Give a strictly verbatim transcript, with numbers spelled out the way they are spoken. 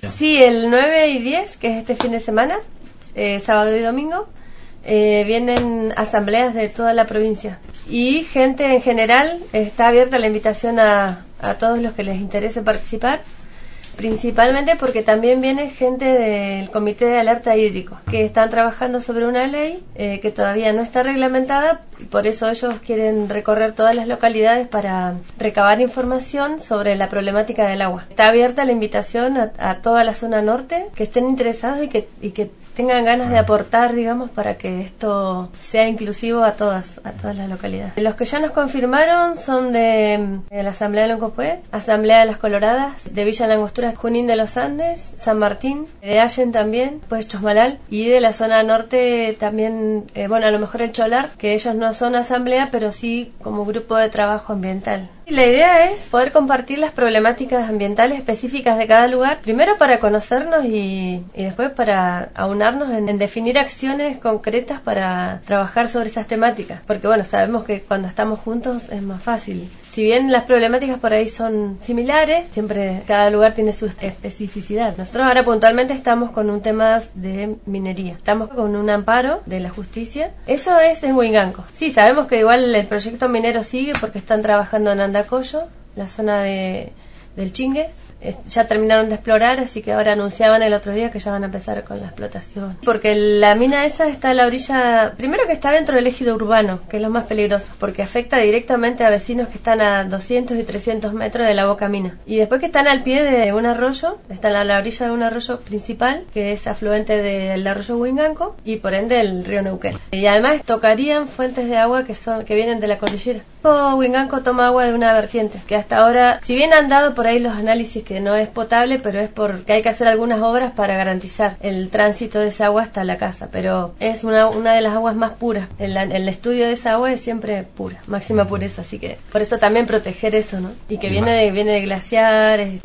Sí, el nueve y diez, que es este fin de semana, eh, sábado y domingo, eh, vienen asambleas de toda la provincia. Y gente en general, está abierta la invitación a, a todos los que les interese participar. Principalmente porque también viene gente del Comité de Alerta Hídrico, que están trabajando sobre una ley eh, que todavía no está reglamentada, y por eso ellos quieren recorrer todas las localidades para recabar información sobre la problemática del agua. Está abierta la invitación a, a toda la zona norte que estén interesados y que, y que tengan ganas de aportar, digamos, para que esto sea inclusivo a todas a todas las localidades. Los que ya nos confirmaron son de, de la Asamblea de Loncopué, Asamblea de las Coloradas, de Villa Langostura, Junín de los Andes, San Martín, de Allen también, pues Chosmalal, y de la zona norte también, eh, bueno, a lo mejor el Cholar, que ellos no son asamblea, pero sí como grupo de trabajo ambiental. La idea es poder compartir las problemáticas ambientales específicas de cada lugar, primero para conocernos y, y después para aunarnos en, en definir acciones concretas para trabajar sobre esas temáticas, porque bueno, sabemos que cuando estamos juntos es más fácil. Si bien las problemáticas por ahí son similares, siempre cada lugar tiene su especificidad. Nosotros ahora puntualmente estamos con un tema de minería. Estamos con un amparo de la justicia. Eso es en Huinganco. Sí, sabemos que igual el proyecto minero sigue porque están trabajando en Andacollo, la zona de del Chingue. Ya terminaron de explorar, así que ahora anunciaban el otro día que ya van a empezar con la explotación. Porque la mina esa está a la orilla, primero que está dentro del ejido urbano, que es lo más peligroso, porque afecta directamente a vecinos que están a doscientos y trescientos metros de la boca mina. Y después que están al pie de un arroyo, están a la orilla de un arroyo principal, que es afluente del arroyo Huinganco, y por ende el río Neuquén. Y además tocarían fuentes de agua que son que vienen de la cordillera. Huinganco toma agua de una vertiente, que hasta ahora, si bien han dado por ahí los análisis que no es potable, pero es porque hay que hacer algunas obras para garantizar el tránsito de esa agua hasta la casa, pero es una, una de las aguas más puras. El, el estudio de esa agua es siempre pura, máxima pureza, así que por eso también proteger eso, ¿no? Y que viene de, viene de glaciares.